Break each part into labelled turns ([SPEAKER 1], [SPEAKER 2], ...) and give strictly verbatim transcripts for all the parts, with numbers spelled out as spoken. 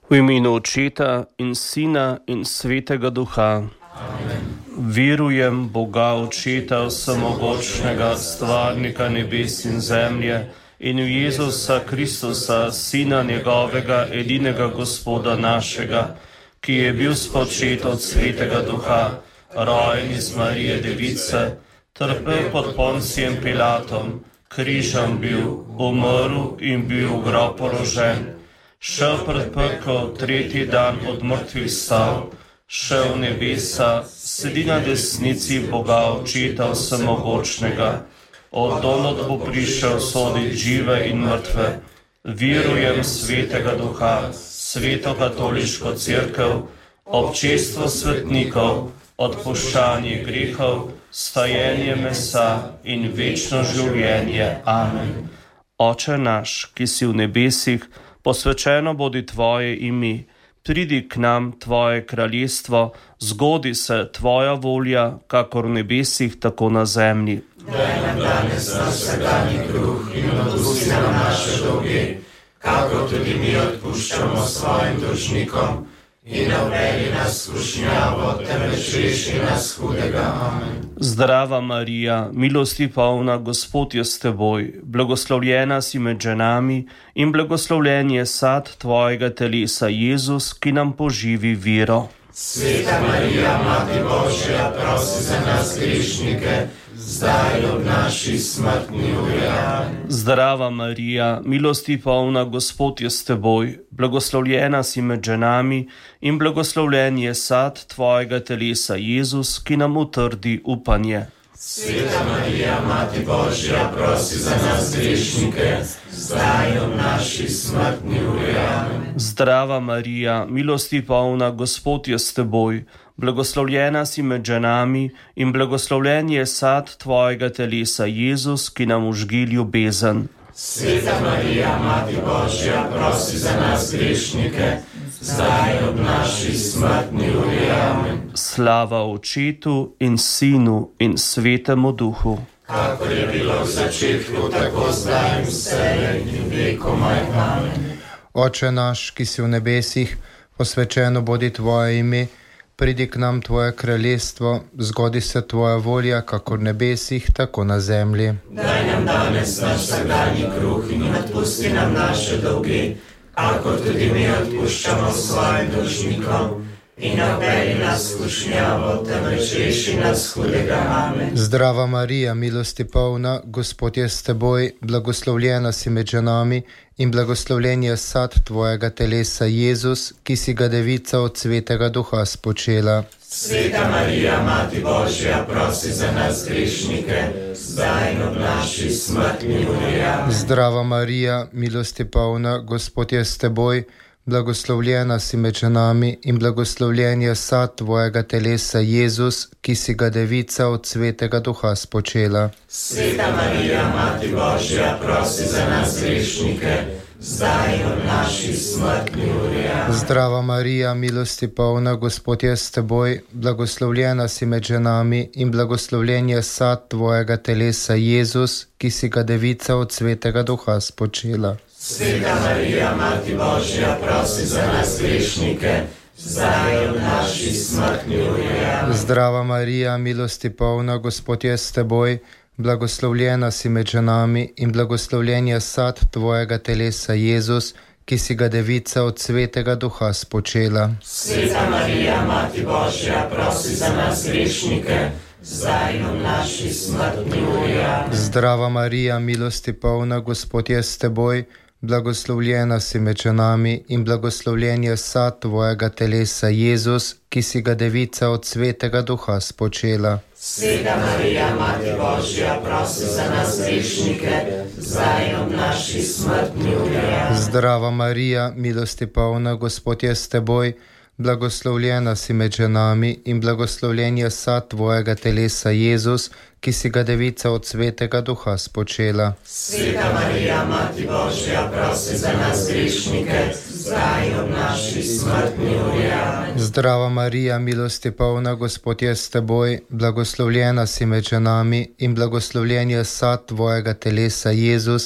[SPEAKER 1] V imenu Očeta in Sina in Svetega Duha.
[SPEAKER 2] Amen.
[SPEAKER 1] Verujem Boga Očeta vsemogočnega, stvarnika nebes in zemlje, in v Jezusa Kristusa, Sina njegovega, edinega Gospoda našega, ki je bil spočet od Svetega Duha, rojen iz Marije Device, trpel pod Poncijem Pilatom, križem bil, umrl in bil v grob položen, šel pred pekel, tretji dan od mrtvih stal, šel v nebesa, sedi na desnici Boga Očeta vsemogočnega, od donod bo prišel soditi žive in mrtve. Verujem Svetega Duha, Sveto katoliško cerkev, občestvo svetnikov, odpuščanje grehov, stajenje mesa in večno življenje. Amen. Oče naš, ki si v nebesih, posvečeno bodi tvoje ime, pridi k nam tvoje kraljestvo, zgodi se tvoja volja, kakor v nebesih, tako na zemlji.
[SPEAKER 2] Daj nam danes naš vsakdanji kruh in odpusti nam naše dolge, kakor tudi mi odpuščamo svojim dolžnikom, in ne uvedi nas v skušnjavo, temveč reši nas hudega. Amen.
[SPEAKER 1] Zdrava Marija, milosti polna, Gospod je s teboj, blagoslovljena si med ženami in blagoslovljen je sad tvojega telesa, Jezus, ki nam poživi vero.
[SPEAKER 2] Sveta Marija, Mati Božja, prosi za nas grešnike, zdaj ob naši smrtni uri. Amen.
[SPEAKER 1] Zdrava Marija, milosti polna, Gospod je s teboj, blagoslovljena si med ženami in blagoslovljen je sad tvojega telesa, Jezus, ki nam utrdi upanje.
[SPEAKER 2] Sveta Marija, Mati Božja, prosi za nas grešnike, zdaj ob naši smrtni uri. Amen.
[SPEAKER 1] Zdrava Marija, milosti polna, Gospod je s teboj, blagoslovljena si med ženami in blagoslovljen je sad tvojega telesa, Jezus, ki nam užgi ljubezen.
[SPEAKER 2] Sveta Marija, Mati Božja, prosi za nas grešnike, zdaj ob naši smrtni uri. Amen.
[SPEAKER 1] Slava Očetu in Sinu in Svetemu Duhu.
[SPEAKER 2] Kakor je bilo v začetku, tako zdaj in vselej in vekomaj. Amen.
[SPEAKER 3] Oče naš, ki si v nebesih, posvečeno bodi tvoje ime, pridi k nam tvoje kraljestvo, zgodi se tvoja volja, kakor v nebesih, tako na zemlji.
[SPEAKER 2] Daj nam danes naš vsakdanji kruh in odpusti nam naše dolge, kakor tudi mi odpuščamo svojim dolžnikom, in ne uvedi nas v skušnjavo, temveč reši nas hudega. Amen.
[SPEAKER 3] Zdrava Marija, milosti polna, Gospod je s teboj, blagoslovljena si med ženami in blagoslovljen je sad tvojega telesa, Jezus, ki si ga devica od Svetega Duha spočela.
[SPEAKER 2] Sveta Marija, Mati Božja, prosi za nas grešnike, zdaj in ob naši smrtni uri. Amen.
[SPEAKER 3] Zdrava Marija, milosti polna, Gospod je s teboj, blagoslovljena si med ženami in blagoslovljen je sad tvojega telesa, Jezus, ki si ga devica od Svetega Duha spočela.
[SPEAKER 2] Sveta Marija, Mati Božja, prosi za nas grešnike, zdaj in ob naši smrtni uri. Amen.
[SPEAKER 3] Zdrava Marija, milosti polna, Gospod je s teboj, blagoslovljena si med ženami in blagoslovljen je sad tvojega telesa, Jezus, ki si ga devica od Svetega Duha spočela.
[SPEAKER 2] Sveta Marija, Mati Božja, prosi za nas grešnike, zdaj in ob naši smrtni uri. Amen.
[SPEAKER 3] Zdrava Marija, milosti polna, Gospod je s teboj, blagoslovljena si med ženami in blagoslovljen je sad tvojega telesa, Jezus, ki si ga devica od Svetega Duha spočela.
[SPEAKER 2] Sveta Marija, Mati Božja, prosi za nas grešnike, zdaj in ob naši smrtni uri. Amen.
[SPEAKER 3] Zdrava Marija, milosti polna, Gospod je s teboj, blagoslovljena si med ženami in blagoslovljen je sad tvojega telesa, Jezus, ki si ga devica od Svetega Duha spočela.
[SPEAKER 2] Sveta Marija, Mati Božja, prosi za nas grešnike, zdaj in ob naši smrtni uri. Amen.
[SPEAKER 3] Zdrava Marija, milosti polna, Gospod je s teboj, blagoslovljena si med ženami in blagoslovljen je sad tvojega telesa, Jezus, ki si ga devica od Svetega Duha spočela.
[SPEAKER 2] Sveta Marija, Mati Božja, prosi za nas grešnike, zdaj in ob naši smrtni uri. Amen.
[SPEAKER 3] Zdrava Marija, milosti polna, Gospod je s teboj, blagoslovljena si med ženami in blagoslovljen je sad tvojega telesa, Jezus,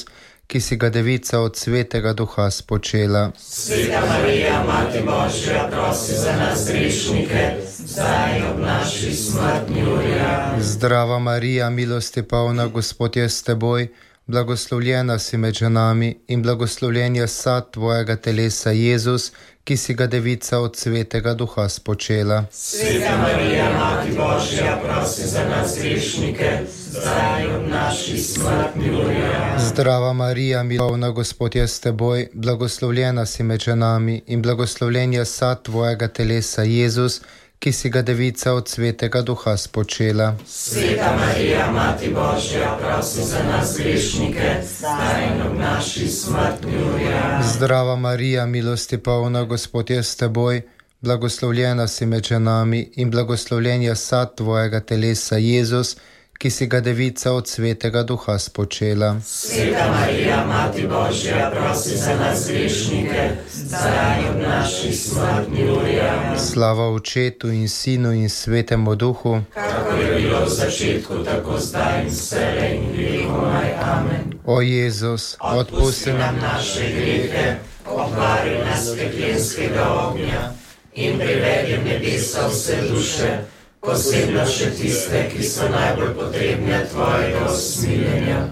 [SPEAKER 3] ki si ga Devica od Svetega Duha spočela.
[SPEAKER 2] Sveta Marija, Mati Božja, prosi za nas grešnike, zdaj in ob naši smrtni uri. Amen.
[SPEAKER 3] Zdrava Marija, milosti polna, Gospod je s teboj, blagoslovljena si med ženami in blagoslovljen je sad tvojega telesa, Jezus, ki si ga Devica od Svetega Duha spočela.
[SPEAKER 2] Sveta Marija, Mati Božja, prosi za nas grešnike, zdaj in ob naši smrtni uri. Amen.
[SPEAKER 3] Zdrava Marija, milosti polna, Gospod je s teboj, blagoslovljena si med ženami in blagoslovljen je sad tvojega telesa, Jezus, ki si ga Devica od Svetega Duha spočela.
[SPEAKER 2] Sveta Marija, Mati Božja, prosi za nas grešnike, zdaj in ob naši smrtni uri. Amen.
[SPEAKER 3] Zdrava Marija, milosti polna, Gospod je s teboj, blagoslovljena si med ženami in blagoslovljen je sad tvojega telesa, Jezus, ki si ga Devica od Svetega Duha spočela.
[SPEAKER 2] Sveta Marija, Mati Božja, prosi za nas grešnike, zdaj in ob naši smrtni uri. Amen.
[SPEAKER 3] Slava Očetu in Sinu in Svetemu Duhu,
[SPEAKER 2] Kakor je bilo v začetku, tako zdaj in vselej in vekomaj. Amen.
[SPEAKER 3] o Jezus, odpusti nam
[SPEAKER 2] naše grehe, obvari nas peklenskega ognja in privedi v nebesa vse duše, posebno še tiste, ki so najbolj potrebne tvojega usmiljenja.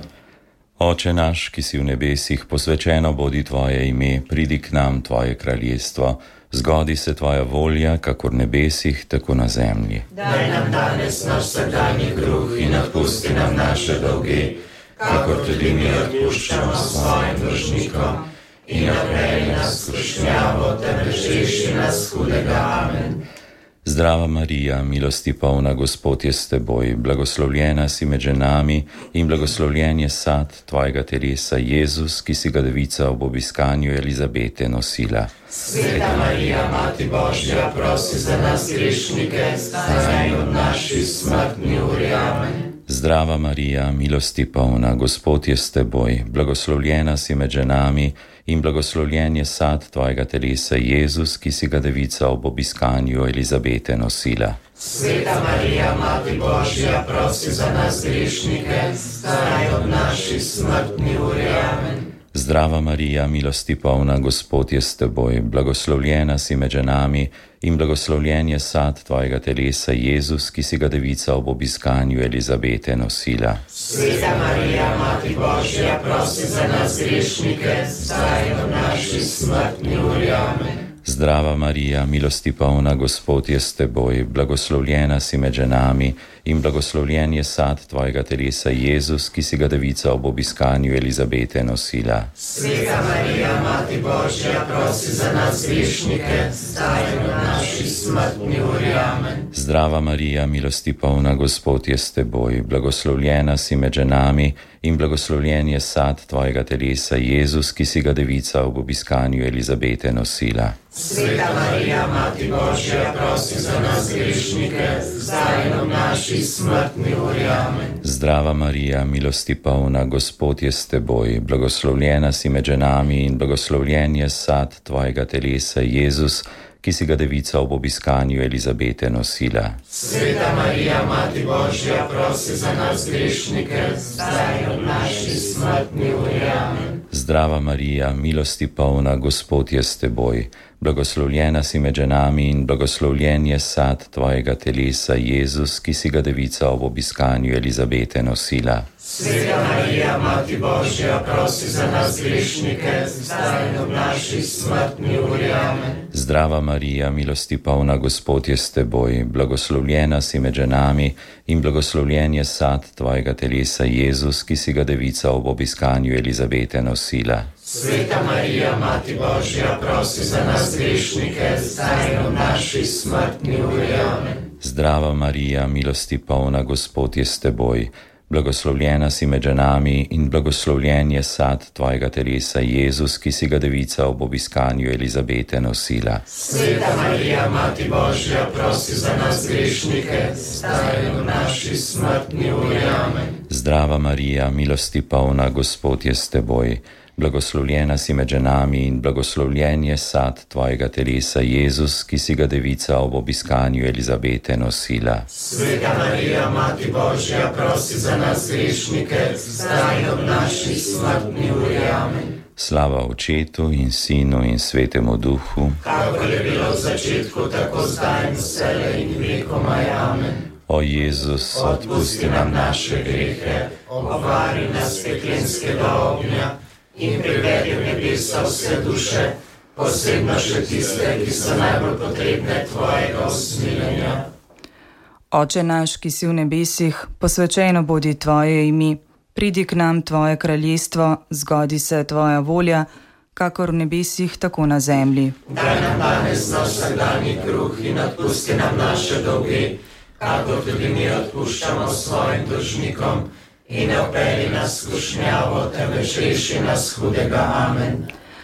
[SPEAKER 4] Oče naš, ki si v nebesih, posvečeno bodi tvoje ime, pridi k nam tvoje kraljestvo, zgodi se tvoja volja, kakor v nebesih, tako na zemlji.
[SPEAKER 2] Daj nam danes naš vsakdanji kruh in odpusti nam naše dolge, kakor tudi mi odpuščamo svojim dolžnikom. In ne vpelji nas v skušnjavo, temveč reši nas hudega. Amen.
[SPEAKER 4] Zdrava Marija, milosti polna, Gospod je s teboj, blagoslovljena si med ženami in blagoslovljen je sad tvojega telesa, Jezus, ki si ga Devica ob obiskanju Elizabete nosila.
[SPEAKER 2] Sveta Marija, Mati Božja, prosi za nas grešnike, zdaj in ob naši smrtni uri. Amen.
[SPEAKER 4] Zdrava Marija, milosti polna, Gospod je s teboj, blagoslovljena si med ženami in blagoslovljen je sad tvojega telesa, Jezus, ki si ga Devica ob obiskanju Elizabete nosila.
[SPEAKER 2] Sveta Marija, Mati Božja, prosi za nas grešnike, zdaj in ob naši smrtni uri. Amen.
[SPEAKER 4] Zdrava Marija, milosti polna, Gospod je s teboj, blagoslovljena si med ženami in blagoslovljen je sad tvojega telesa, Jezus, ki si ga Devica ob obiskanju Elizabete nosila.
[SPEAKER 2] Sveta Marija, Mati Božja, prosi za nas grešnike, zdaj in ob naši smrtni uri. Amen.
[SPEAKER 4] Zdrava Marija, milosti polna, Gospod je s teboj, blagoslovljena si med ženami in blagoslovljen je sad tvojega telesa, Jezus, ki si ga Devica ob obiskanju Elizabete nosila.
[SPEAKER 2] Sveta Marija, Mati Božja, prosi za nas grešnike, zdaj in ob naši smrtni uri. Amen.
[SPEAKER 4] Zdrava Marija, milosti polna, Gospod je s teboj, blagoslovljena si med ženami in blagoslovljen je sad tvojega telesa, Jezus, ki si ga Devica ob obiskanju Elizabete nosila.
[SPEAKER 2] Sveta Marija, Mati Božja, prosi za nas grešnike, zdaj in ob naši smrtni uri. Amen.
[SPEAKER 4] Zdrava Marija, milosti polna, Gospod je s teboj, blagoslovljena si med ženami in blagoslovljen je sad tvojega telesa, Jezus, ki si ga Devica ob obiskanju Elizabete nosila.
[SPEAKER 2] Sveta Marija, Mati Božja, prosi za nas grešnike, zdaj in ob naši smrtni uri. Amen.
[SPEAKER 4] Zdrava Marija, milosti polna, Gospod je s teboj, blagoslovljena si med ženami in blagoslovljen je sad tvojega telesa, Jezus, ki si ga Devica ob obiskanju Elizabete nosila.
[SPEAKER 2] Sveta Marija, Mati Božja, prosi za nas grešnike, zdaj in ob naši smrtni uri. Amen.
[SPEAKER 4] Zdrava Marija, milosti polna, Gospod je s teboj, blagoslovljena si med ženami in blagoslovljen je sad tvojega telesa, Jezus, ki si ga Devica ob obiskanju Elizabete nosila.
[SPEAKER 2] Sveta Marija, Mati Božja, prosi za nas grešnike, zdaj in ob naši smrtni uri. Amen.
[SPEAKER 4] Zdrava Marija, milosti polna, Gospod je s teboj, blagoslovljena si med ženami in blagoslovljen je sad tvojega telesa, Jezus, ki si ga Devica ob obiskanju Elizabete nosila.
[SPEAKER 2] Sveta Marija, Mati Božja, prosi za nas grešnike, zdaj in ob naši smrtni uri. Amen.
[SPEAKER 4] Zdrava Marija, milosti polna, Gospod je s teboj, Blagoslovljena si med ženami in blagoslovljen je sad tvojega telesa, Jezus, ki si ga devica ob obiskanju Elizabete nosila.
[SPEAKER 2] Sveta Marija, Mati Božja, prosi za nas grešnike, zdaj in ob naši smrtni uri. Amen.
[SPEAKER 4] Slava Očetu in Sinu in Svetemu Duhu,
[SPEAKER 2] kakor je bilo v začetku, tako zdaj in vselej in vekomaj. Amen.
[SPEAKER 4] O Jezus,
[SPEAKER 2] odpusti nam naše grehe, obvari nas peklenskega ognja in privedi v nebesa vse duše, posebno še tiste, ki so najbolj potrebne tvojega usmiljenja.
[SPEAKER 5] Oče naš, ki si v nebesih, posvečeno bodi tvoje ime. Pridi k nam tvoje kraljestvo, zgodi se tvoja volja, kakor v nebesih, tako na zemlji.
[SPEAKER 2] Daj nam danes naš vsakdanji kruh in odpusti nam naše dolge, kakor tudi mi odpuščamo svojim dolžnikom, in ne vpelji nas v skušnjavo, temveč reši nas hudega. Amen.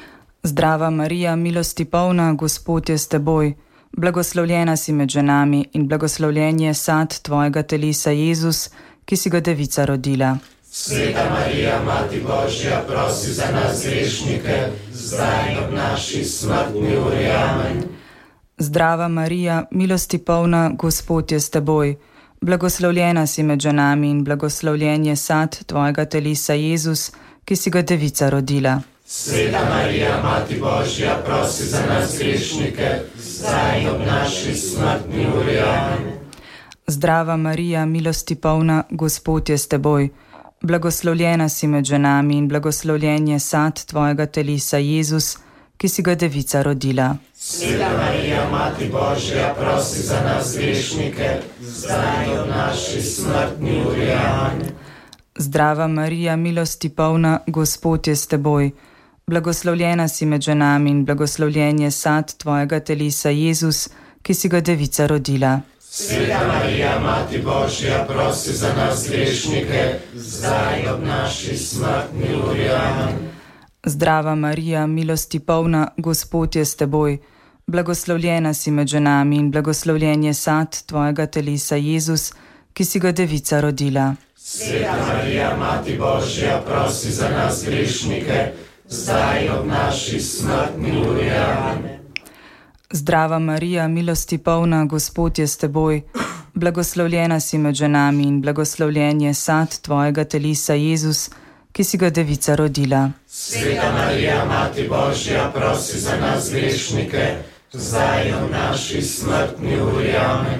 [SPEAKER 5] Zdrava Marija, milosti polna, Gospod je s teboj. Blagoslovljena si med ženami in blagoslovljen je sad tvojega telesa, Jezus, ki si ga devica rodila.
[SPEAKER 2] Sveta Marija, Mati Božja, prosi za nas grešnike, zdaj in ob naši smrtni uri. Amen.
[SPEAKER 5] Zdrava Marija, milosti polna, Gospod je s teboj. Blagoslovljena si med ženami in blagoslovljen je sad tvojega telesa, Jezus, ki si ga devica rodila.
[SPEAKER 2] Sveta Marija, Mati Božja, prosi za nas grešnike, zdaj in ob naši smrtni uri. Amen.
[SPEAKER 5] Zdrava Marija, milosti polna, Gospod je s teboj. Blagoslovljena si med ženami in blagoslovljen je sad tvojega telesa, Jezus, ki si ga devica rodila.
[SPEAKER 2] Sveta Marija, Mati Božja, prosi za nas grešnike, zdaj in ob naši smrtni uri. Amen.
[SPEAKER 5] Zdrava Marija, milosti polna, Gospod je s teboj. Blagoslovljena si med ženami in blagoslovljen je sad tvojega telesa, Jezus, ki si ga devica rodila.
[SPEAKER 2] Sveta Marija, Mati Božja, prosi za nas grešnike, zdaj in ob naši smrtni uri. Amen.
[SPEAKER 5] Zdrava Marija, milosti polna, Gospod je s teboj. Blagoslovljena si med ženami in blagoslovljen je sad tvojega telesa, Jezus, ki si ga devica rodila.
[SPEAKER 2] Sveta Marija, Mati Božja, prosi za nas grešnike, zdaj in ob naši smrtni uri. Amen.
[SPEAKER 5] Zdrava Marija, milosti polna, Gospod je s teboj. Blagoslovljena si med ženami in blagoslovljen je sad tvojega telesa, Jezus, ki si ga devica rodila.
[SPEAKER 2] Sveta Marija, Mati Božja, prosi za nas grešnike, zdaj in ob naši smrtni uri. Amen.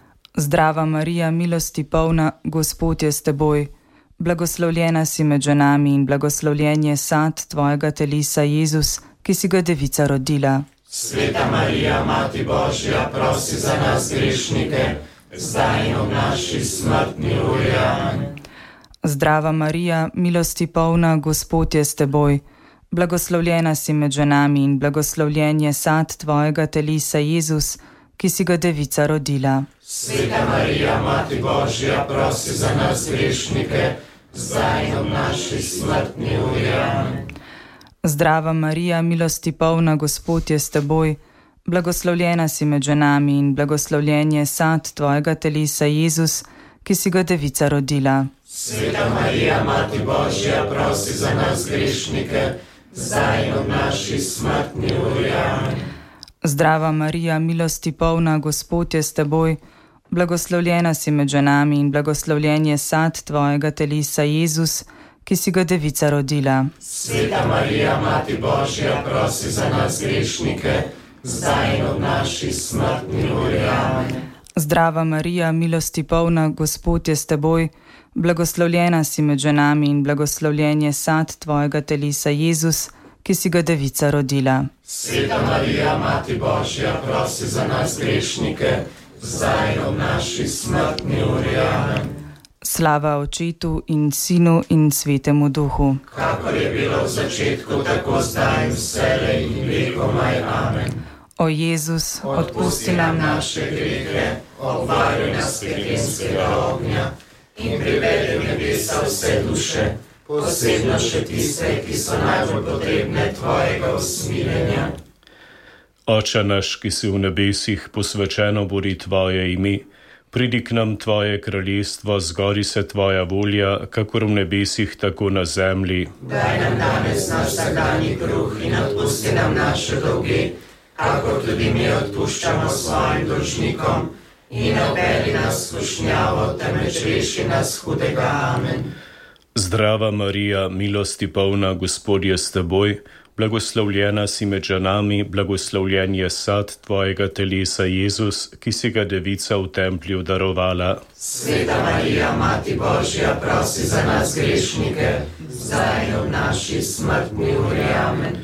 [SPEAKER 5] Zdrava Marija, milosti polna, Gospod je s teboj. Blagoslovljena si med ženami in blagoslovljen je sad tvojega telesa, Jezus, ki si ga devica rodila.
[SPEAKER 2] Sveta Marija, Mati Božja, prosi za nas grešnike, zdaj in ob naši smrtni uri. Amen.
[SPEAKER 5] Zdrava Marija, milosti polna, Gospod je s teboj. Blagoslovljena si med ženami in blagoslovljen je sad tvojega telesa, Jezus, ki si ga devica rodila.
[SPEAKER 2] Sveta Marija, Mati Božja, prosi za nas grešnike, zdaj in ob naši smrtni uri. Amen.
[SPEAKER 5] Zdrava Marija, milosti polna, Gospod je s teboj. Blagoslovljena si med ženami in blagoslovljen je sad tvojega telesa, Jezus, ki si ga devica rodila.
[SPEAKER 2] Sveta Marija, Mati Božja, prosi za nas grešnike, zdaj in ob naši smrtni uri. Amen.
[SPEAKER 5] Zdrava Marija, milosti polna, Gospod je s teboj. Blagoslovljena si med ženami in blagoslovljen je sad tvojega telesa, Jezus, ki si ga devica rodila.
[SPEAKER 2] Sveta Marija, Mati Božja, prosi za nas grešnike, zdaj in ob naši smrtni uri. Amen.
[SPEAKER 5] Zdrava Marija, milosti polna, Gospod je s teboj. Blagoslovljena si med ženami in blagoslovljen je sad tvojega telesa, Jezus, ki si ga devica rodila.
[SPEAKER 2] Sveta Marija, Mati Božja, prosi za nas grešnike, zdaj in ob naši smrtni uri. Amen.
[SPEAKER 5] Slava Očetu in Sinu in Svetemu Duhu,
[SPEAKER 2] kakor je bilo v začetku, tako zdaj in vselej in vekomaj. Amen.
[SPEAKER 5] O Jezus,
[SPEAKER 2] odpusti nam naše grehe, obvaruj nas peklenskega ognja in privedi v nebesa vse duše, posebno še tiste, ki so najbolj potrebne tvojega usmiljenja.
[SPEAKER 1] Oče naš, ki si v nebesih, posvečeno bodi tvoje ime. Pridi k nam tvoje kraljestvo, zgodi se tvoja volja, kakor v nebesih, tako na zemlji.
[SPEAKER 2] Daj nam danes naš vsakdanji kruh in odpusti nam naše dolge, kakor tudi mi odpuščamo svojim dolžnikom. In ne vpelji nas v skušnjavo, temveč reši nas hudega. Amen.
[SPEAKER 1] Zdrava Marija, milosti polna, Gospod je s teboj, blagoslovljena si med ženami, blagoslovljen je sad tvojega telesa, Jezus, ki si ga devica v templju darovala.
[SPEAKER 2] Sveta Marija, Mati Božja, prosi za nas grešnike, zdaj in ob naši smrtni uri. Amen.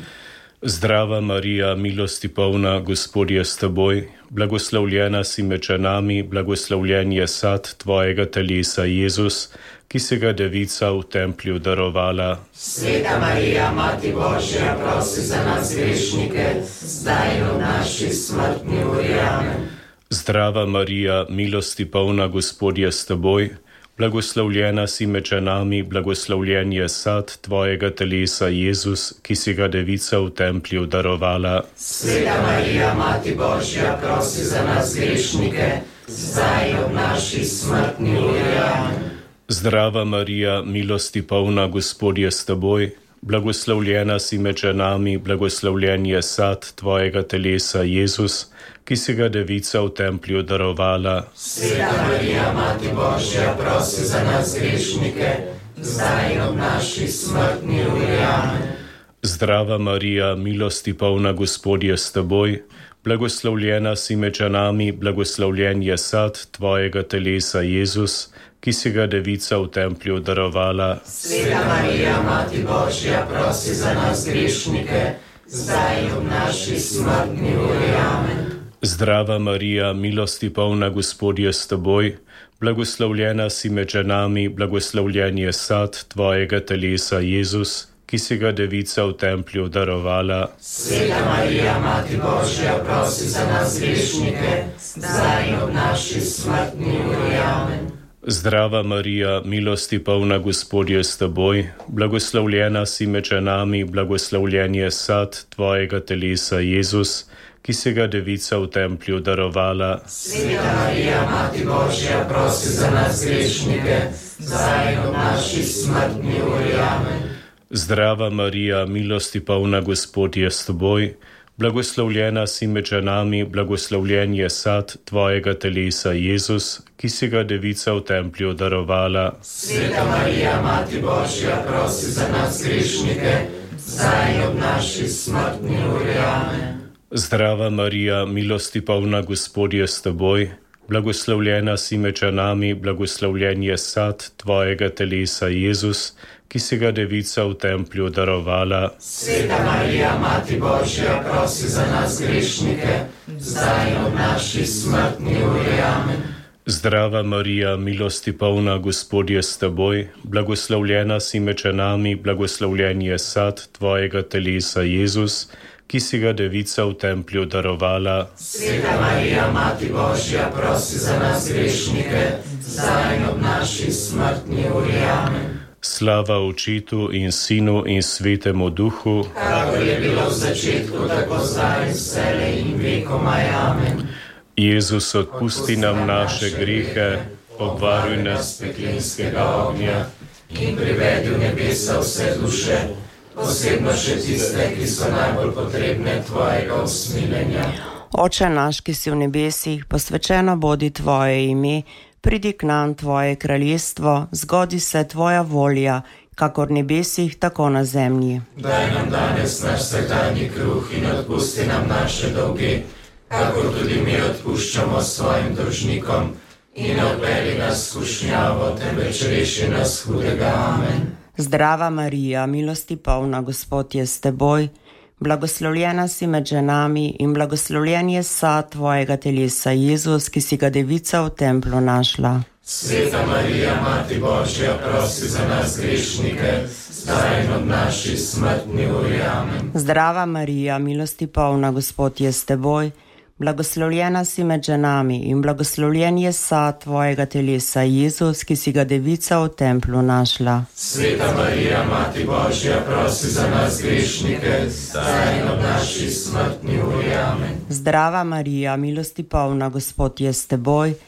[SPEAKER 1] Zdrava Marija, milosti polna, Gospod je s teboj, blagoslovljena si med ženami, blagoslovljen je sad tvojega telesa, Jezus, ki si ga devica v templju darovala.
[SPEAKER 2] Sveta Marija, Mati Božja, prosi za nas grešnike, zdaj in v naši smrtni uri. Amen.
[SPEAKER 1] Zdrava Marija, milosti polna, Gospod je s teboj, blagoslovljena si med ženami, blagoslovljen je sad tvojega telesa, Jezus, ki si ga devica v templju darovala.
[SPEAKER 2] Sveta Marija, Mati Božja, prosi za nas grešnike, zdaj in v naši smrtni uri. Amen.
[SPEAKER 1] Zdrava Marija, milosti polna, Gospod je s teboj, blagoslovljena si med ženami, blagoslovljen je sad tvojega telesa, Jezus, ki si ga devica v templju darovala.
[SPEAKER 2] Sveta Marija, Mati Božja, prosi za nas grešnike, zdaj in ob naši smrtni uri. Amen.
[SPEAKER 1] Zdrava Marija, milosti polna, Gospod je s teboj, blagoslovljena si med ženami, blagoslovljen je sad tvojega telesa, Jezus, ki si ga devica v templju darovala.
[SPEAKER 2] Sveta Marija, Mati Božja, prosi za nas grešnike, zdaj in ob naši smrtni uri. Amen.
[SPEAKER 1] Zdrava Marija, milosti polna, Gospod je s teboj, blagoslovljena si med ženami, blagoslovljen je sad tvojega telesa, Jezus, ki si ga devica v templju darovala.
[SPEAKER 2] Sveta Marija, Mati Božja, prosi za nas grešnike, zdaj in ob naši smrtni uri. Amen.
[SPEAKER 1] Zdrava Marija, milosti polna, Gospod je s teboj, blagoslovljena si med ženami, blagoslovljen je sad tvojega telesa, Jezus, ki si ga devica v templju darovala.
[SPEAKER 2] Sveta Marija, Mati Božja, prosi za nas grešnike, zdaj in ob naši smrtni uri. Amen.
[SPEAKER 1] Zdrava Marija, milosti polna, Gospod je s teboj, blagoslovljena si med ženami, blagoslovljen je sad tvojega telesa, Jezus, ki si ga devica v templju darovala.
[SPEAKER 2] Sveta Marija, Mati Božja, prosi za nas grešnike, zdaj in ob naši smrtni uri. Amen.
[SPEAKER 1] Zdrava Marija, milosti polna, Gospod je s teboj, blagoslovljena si med ženami, blagoslovljen je sad tvojega telesa, Jezus, ki si ga devica v templju darovala.
[SPEAKER 2] Sveta Marija, Mati Božja, prosi za nas grešnike, zdaj in ob naši smrtni uri. Amen.
[SPEAKER 1] Zdrava Marija, milosti polna, Gospod je s teboj, blagoslovljena si med ženami, blagoslovljen je sad tvojega telesa, Jezus, ki si ga devica v templju darovala.
[SPEAKER 2] Sveta Marija, Mati Božja, prosi za nas grešnike, zdaj in ob naši smrtni uri. Amen.
[SPEAKER 1] Slava Očetu in Sinu in Svetemu Duhu,
[SPEAKER 2] kakor je bilo v začetku, tako zdaj in vselej in vekomaj. Amen.
[SPEAKER 1] Jezus, odpusti nam naše grehe, obvaruj nas
[SPEAKER 2] peklenskega ognja in privedi v nebesa vse duše, posebno še tiste, ki so najbolj potrebne tvojega usmiljenja.
[SPEAKER 6] Oče naš, ki si v nebesih, posvečeno bodi tvoje ime, pridi k nam tvoje kraljestvo, zgodi se tvoja volja, kakor v nebesih, tako na zemlji.
[SPEAKER 2] Daj nam danes naš vsakdanji kruh in odpusti nam naše dolge, kakor tudi mi odpuščamo svojim dolžnikom, in ne vpelji nas v skušnjavo, temveč reši nas hudega. Amen.
[SPEAKER 6] Zdrava Marija, milosti polna, Gospod je s teboj, blagoslovljena si med ženami in blagoslovljen je sad tvojega telesa, Jezus, ki si ga devica v templju našla.
[SPEAKER 2] Sveta Marija, Mati Božja, prosi za nas grešnike, zdaj in ob naši smrtni uri. Amen.
[SPEAKER 6] Zdrava Marija, milosti polna, Gospod je s teboj, blagoslovljena si med ženami in blagoslovljen je sad tvojega telesa, Jezus, ki si ga devica v templju našla.
[SPEAKER 2] Sveta Marija, Mati Božja, prosi za nas grešnike, zdaj in ob naši smrtni uri. Amen.
[SPEAKER 6] Zdrava Marija, milosti polna, Gospod je s teboj,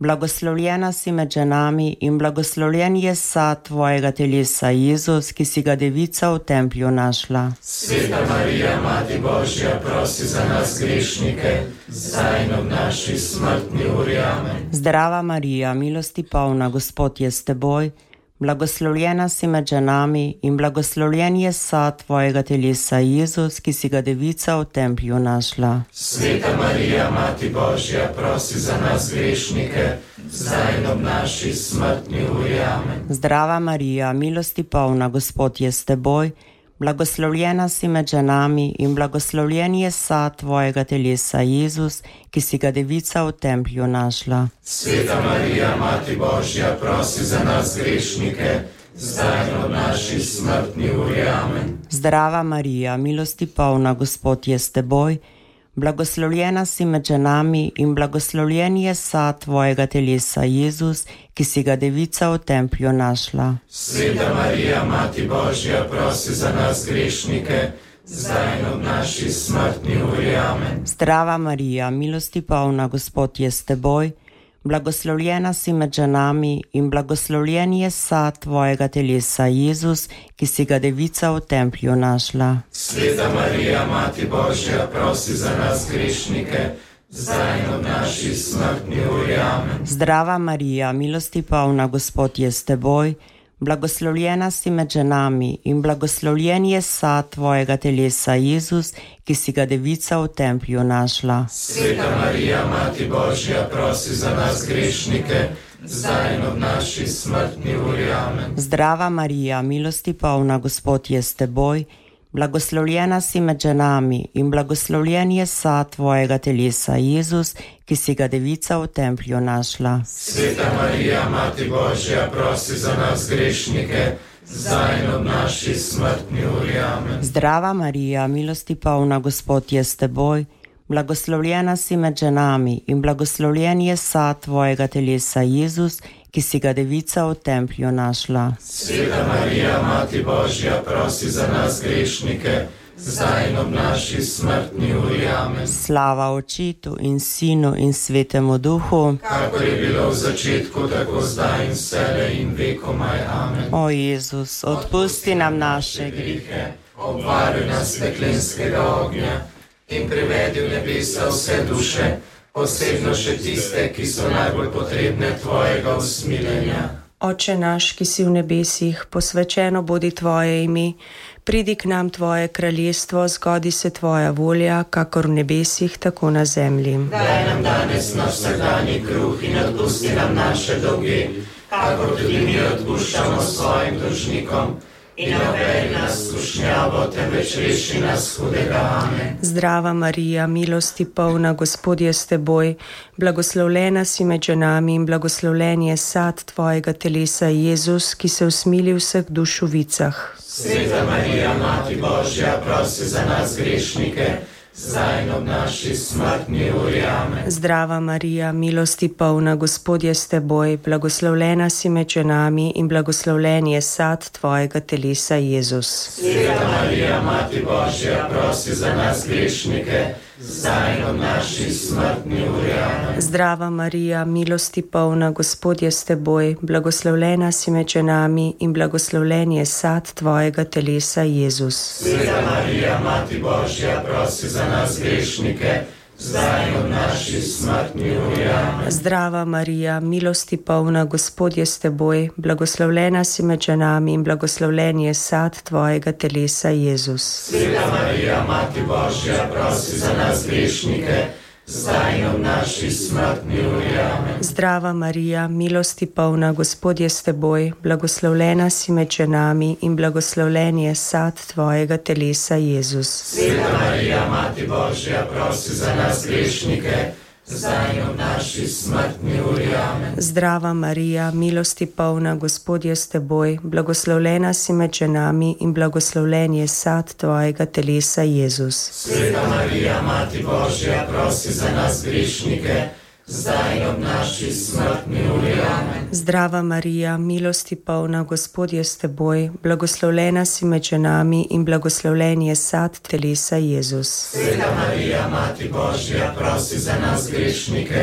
[SPEAKER 6] Blagoslovljena si med ženami in blagoslovljen je sad tvojega telesa, Jezus, ki si ga devica v templju našla.
[SPEAKER 2] Sveta Marija, Mati Božja, prosi za nas grešnike, zdaj in ob naši smrtni uri. Amen.
[SPEAKER 6] Zdrava Marija, milosti polna, Gospod je s teboj, blagoslovljena si med ženami in blagoslovljen je sad tvojega telesa, Jezus, ki si ga devica v templju našla.
[SPEAKER 2] Sveta Marija, Mati Božja, prosi za nas grešnike, zdaj in ob naši smrtni uri. Amen.
[SPEAKER 6] Zdrava Marija, milosti polna, Gospod je s teboj, blagoslovljena si med ženami in blagoslovljen je sad tvojega telesa, Jezus, ki si ga devica v templju našla.
[SPEAKER 2] Sveta Marija, Mati Božja, prosi za nas grešnike, zdaj in ob naši smrtni uri. Amen.
[SPEAKER 6] Zdrava Marija, milosti polna, Gospod je s teboj, blagoslovljena si med ženami in blagoslovljen je sad tvojega telesa, Jezus, ki si ga devica v templju našla.
[SPEAKER 2] Sveta Marija, Mati Božja, prosi za nas grešnike, zdaj in ob naši smrtni uri. Amen.
[SPEAKER 6] Zdrava Marija, milosti polna, Gospod je s teboj, blagoslovljena si med ženami in blagoslovljen je sad tvojega telesa, Jezus, ki si ga devica v templju našla.
[SPEAKER 2] Sveta Marija, Mati Božja, prosi za nas grešnike, zdaj in ob naši smrtni uri. Amen.
[SPEAKER 6] Zdrava Marija, milosti polna, Gospod je s teboj, blagoslovljena si med ženami in blagoslovljen je sad tvojega telesa, Jezus, ki si ga devica v templju našla.
[SPEAKER 2] Sveta Marija, Mati Božja, prosi za nas grešnike, zdaj in ob naši smrtni uri. Amen.
[SPEAKER 6] Zdrava Marija, milosti polna, Gospod je s teboj, blagoslovljena si med ženami in blagoslovljen je sad tvojega telesa, Jezus, ki si ga devica v templju našla.
[SPEAKER 2] Sveta Marija, Mati Božja, prosi za nas grešnike, zdaj in ob naši smrtni uri. Amen.
[SPEAKER 6] Zdrava Marija, milosti polna, Gospod je s teboj, blagoslovljena si med ženami in blagoslovljen je sad tvojega telesa, Jezus, ki si ga devica v templju našla.
[SPEAKER 2] Sveta Marija, Mati Božja, prosi za nas grešnike, zdaj in ob naši smrtni uri. Amen.
[SPEAKER 6] Slava Očetu in Sinu in Svetemu Duhu,
[SPEAKER 2] kakor je bilo v začetku, tako zdaj in vselej in vekomaj. Amen.
[SPEAKER 6] O Jezus, odpusti nam naše
[SPEAKER 2] grehe, obvaruj nas peklenskega ognja in privedi v nebesa vse duše, posebno še tiste, ki so najbolj potrebne tvojega usmiljenja.
[SPEAKER 7] Oče naš, ki si v nebesih, posvečeno bodi tvoje ime, pridi k nam tvoje kraljestvo, zgodi se tvoja volja, kakor v nebesih, tako na zemlji.
[SPEAKER 2] Daj nam danes naš vsakdanji kruh in odpusti nam naše dolge, kakor tudi mi odpuščamo svojim dolžnikom. In obej nas skušnjavo, temveč reši nas hudega. Amen.
[SPEAKER 7] Zdrava Marija, milosti polna, Gospod je s teboj, blagoslovljena si med ženami in blagoslovljen je sad tvojega telesa, Jezus, ki se usmili vseh duš v vicah.
[SPEAKER 2] Sveta Marija, Mati Božja, prosi za nas grešnike, zdaj in ob naši smrtni uri. Amen.
[SPEAKER 7] Zdrava Marija, milosti polna, Gospod je s teboj, blagoslovljena si med ženami in blagoslovljen je sad tvojega telesa, Jezus.
[SPEAKER 2] Sveta Marija, Mati Božja, prosi za nas grešnike, zdaj in ob naši smrtni uri. Amen.
[SPEAKER 7] Zdrava Marija, milosti polna, Gospod je s teboj, blagoslovljena si med ženami in blagoslovljen je sad tvojega telesa, Jezus.
[SPEAKER 2] Sveta Marija, Mati Božja, prosi za nas grešnike, zdaj in ob naši smrtni uri. Amen.
[SPEAKER 7] Zdrava Marija, milosti polna, Gospod je s teboj, blagoslovljena si med ženami in blagoslovljen je sad tvojega telesa, Jezus.
[SPEAKER 2] Sveta Marija, Mati Božja, prosi za nas grešnike, zdaj in ob naši smrtni uri. Amen.
[SPEAKER 7] Zdrava Marija, milosti polna, Gospod je s teboj, blagoslovljena si med ženami in blagoslovljen je sad tvojega telesa, Jezus.
[SPEAKER 2] Sveta Marija, Mati Božja, prosi za nas grešnike, zdaj in ob naši smrtni uri. Amen.
[SPEAKER 7] Zdrava Marija, milosti polna, Gospod je s teboj, blagoslovljena si med ženami in blagoslovljen je sad tvojega telesa, Jezus.
[SPEAKER 2] Sveta Marija, Mati Božja, prosi za nas grešnike, zdaj in ob naši smrtni uri. Amen.
[SPEAKER 7] Zdrava Marija, milosti polna, Gospod je s teboj, blagoslovljena si med ženami in blagoslovljen je sad telesa, Jezus.
[SPEAKER 2] Sveta Marija, Mati Božja, prosi za nas grešnike,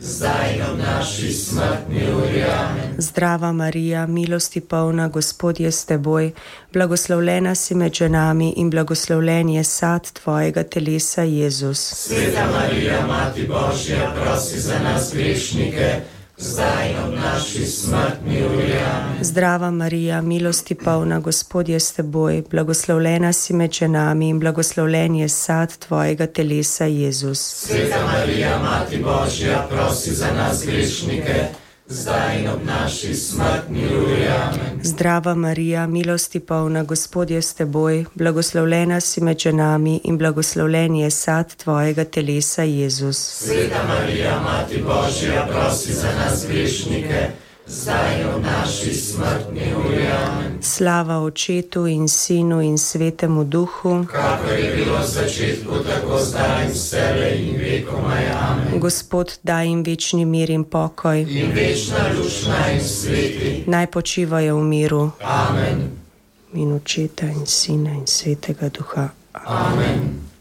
[SPEAKER 2] zdaj in ob naši smrtni uri. Amen.
[SPEAKER 7] Zdrava Marija, milosti polna, Gospod je s teboj, blagoslovljena si med ženami in blagoslovljen je sad tvojega telesa, Jezus.
[SPEAKER 2] Sveta Marija, Mati Božja, prosi za nas grešnike, zdaj in ob naši smrtni uri. Amen.
[SPEAKER 7] Zdrava Marija, milosti polna, Gospod je s teboj, blagoslovljena si med ženami in blagoslovljen je sad tvojega telesa, Jezus.
[SPEAKER 2] Sveta Marija, Mati Božja, prosi za nas grešnike, zdaj in ob naši smrtni uri. Amen.
[SPEAKER 7] Zdrava Marija, milosti polna, Gospod je s teboj, blagoslovljena si med ženami in blagoslovljen je sad tvojega telesa, Jezus.
[SPEAKER 2] Sveta Marija, Mati Božja, prosi za nas grešnike, zdaj in ob naši smrtni uri. Amen.
[SPEAKER 7] Slava Očetu in Sinu in Svetemu Duhu,
[SPEAKER 2] kakor je bilo v začetku, tako zdaj in vselej in vekomaj. Amen.
[SPEAKER 7] Gospod, daj jim večni mir in pokoj,
[SPEAKER 2] in večna luč naj jim sveti.
[SPEAKER 7] naj počivajo v miru.
[SPEAKER 2] Amen.
[SPEAKER 7] In Očeta in Sina in Svetega Duha.
[SPEAKER 2] Amen.